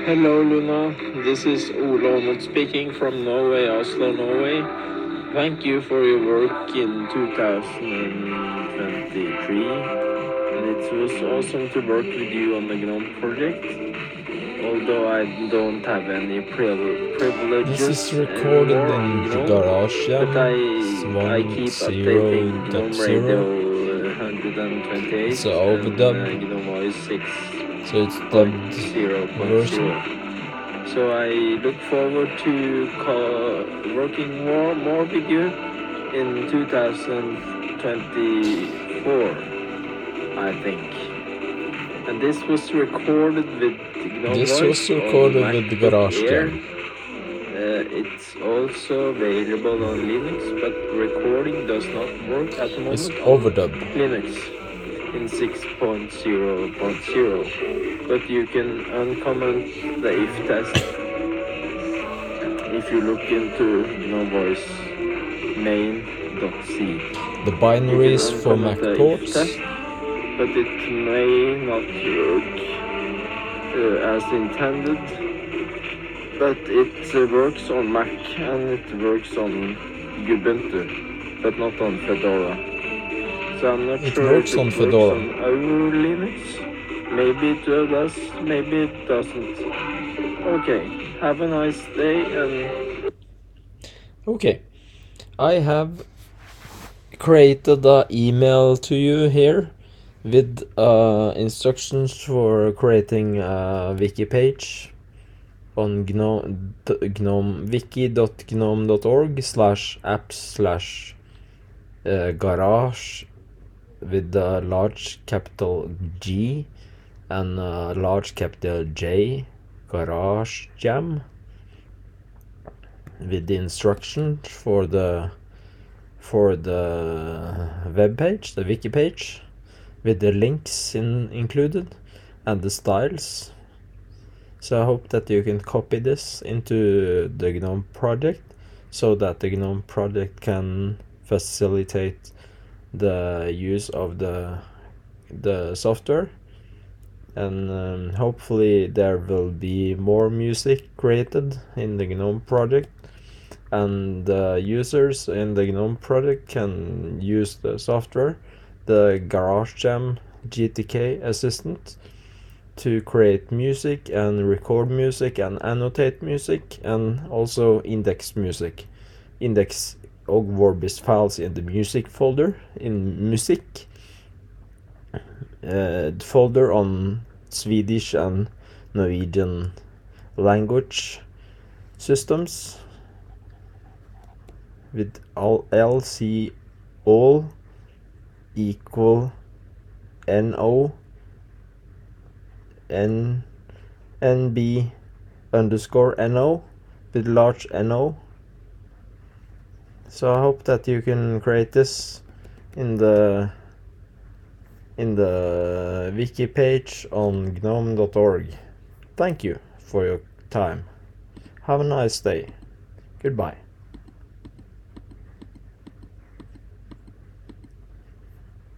Hello Luna, this is Ola Aamodt speaking from Norway, Oslo, Norway. Thank you for your work in 2023, and it was awesome to work with you on the GNOME project. Although I don't have any privileges This is recorded anymore in on GNOME, GarageJam but I keep updating GNOME Radio 128 It's an overdub, and GNOME Voice 6. so it's dubbed version. So I look forward to working more with you in 2024, I think. And this was recorded with GNOME This Voice was recorded on with MacBook Air. GarageJam. It's also available on Linux, but recording does not work at the moment It's on overdub. Linux in 6.0.0, but you can uncomment the if test if you look into GNOME Voice main.c. The binaries for Mac ports. But it may not work as intended. But it works on Mac and it works on Ubuntu, but not on Fedora. So I'm not It sure works if on it Fedora. works on our Linux. Maybe it does, maybe it doesn't. Okay, have a nice day and... Okay, I have created an email to you here with instructions for creating a wiki page on wiki.gnome.org/apps/garage with a large capital G and a large capital J, GarageJam, with the instructions for the web page, the wiki page, with the links included and the styles. So I hope that you can copy this into the GNOME project so that the GNOME project can facilitate the use of the software, and hopefully there will be more music created in the GNOME project, and the users in the GNOME project can use the software, the GarageJam GTK assistant, to create music and record music and annotate music and also index music. Index og Vorbis files in the music folder in music folder on Swedish and Norwegian language systems with LC all equal NO NB underscore NO with large NO. So I hope that you can create this in the wiki page on gnome.org. Thank you for your time. Have a nice day. Goodbye.